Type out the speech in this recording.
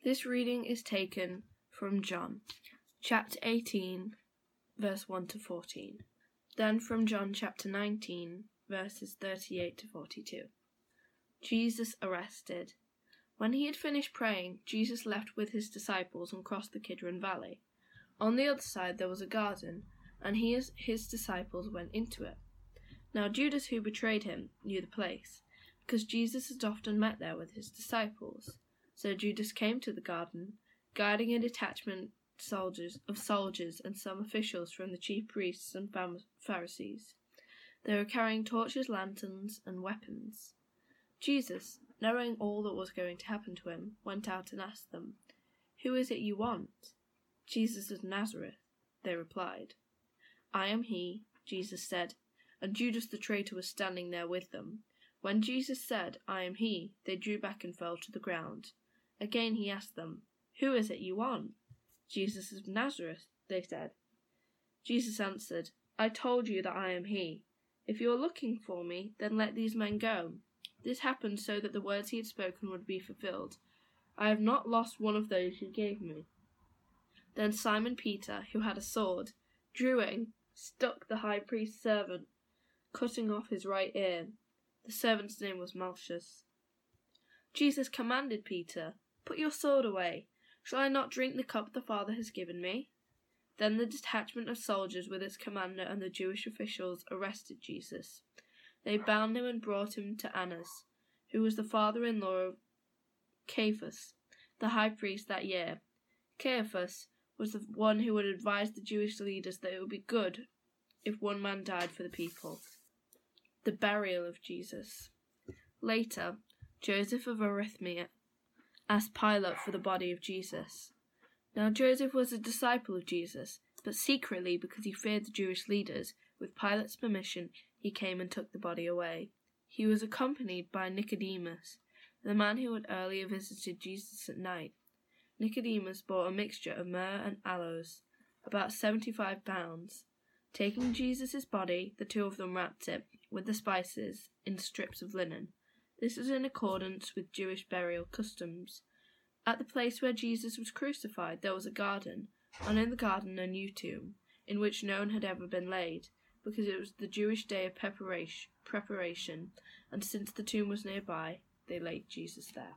This reading is taken from John, chapter 18, verse 1 to 14. Then from John chapter 19, verses 38 to 42. Jesus arrested. When he had finished praying, Jesus left with his disciples and crossed the Kidron Valley. On the other side there was a garden, and he and his disciples went into it. Now Judas, who betrayed him, knew the place, because Jesus had often met there with his disciples. So Judas came to the garden, guiding a detachment of soldiers and some officials from the chief priests and Pharisees. They were carrying torches, lanterns, and weapons. Jesus, knowing all that was going to happen to him, went out and asked them, "Who is it you want?" "Jesus of Nazareth," they replied. "I am he," Jesus said, and Judas the traitor was standing there with them. When Jesus said, "I am he," they drew back and fell to the ground. Again he asked them, "Who is it you want?" "Jesus of Nazareth," they said. Jesus answered, "I told you that I am he. If you are looking for me, then let these men go." This happened so that the words he had spoken would be fulfilled. "I have not lost one of those you gave me." Then Simon Peter, who had a sword, drew it and struck the high priest's servant, cutting off his right ear. The servant's name was Malchus. Jesus commanded Peter, "Put your sword away. Shall I not drink the cup the Father has given me?" Then the detachment of soldiers with its commander and the Jewish officials arrested Jesus. They bound him and brought him to Annas, who was the father-in-law of Caiaphas, the high priest that year. Caiaphas was the one who had advised the Jewish leaders that it would be good if one man died for the people. The burial of Jesus. Later, Joseph of Arimathea asked Pilate for the body of Jesus. Now Joseph was a disciple of Jesus, but secretly, because he feared the Jewish leaders, with Pilate's permission, he came and took the body away. He was accompanied by Nicodemus, the man who had earlier visited Jesus at night. Nicodemus bought a mixture of myrrh and aloes, about 75 pounds. Taking Jesus' body, the two of them wrapped it, with the spices, in strips of linen. This was in accordance with Jewish burial customs. At the place where Jesus was crucified there was a garden, and in the garden a new tomb, in which no one had ever been laid, because it was the Jewish day of preparation, and since the tomb was nearby, they laid Jesus there.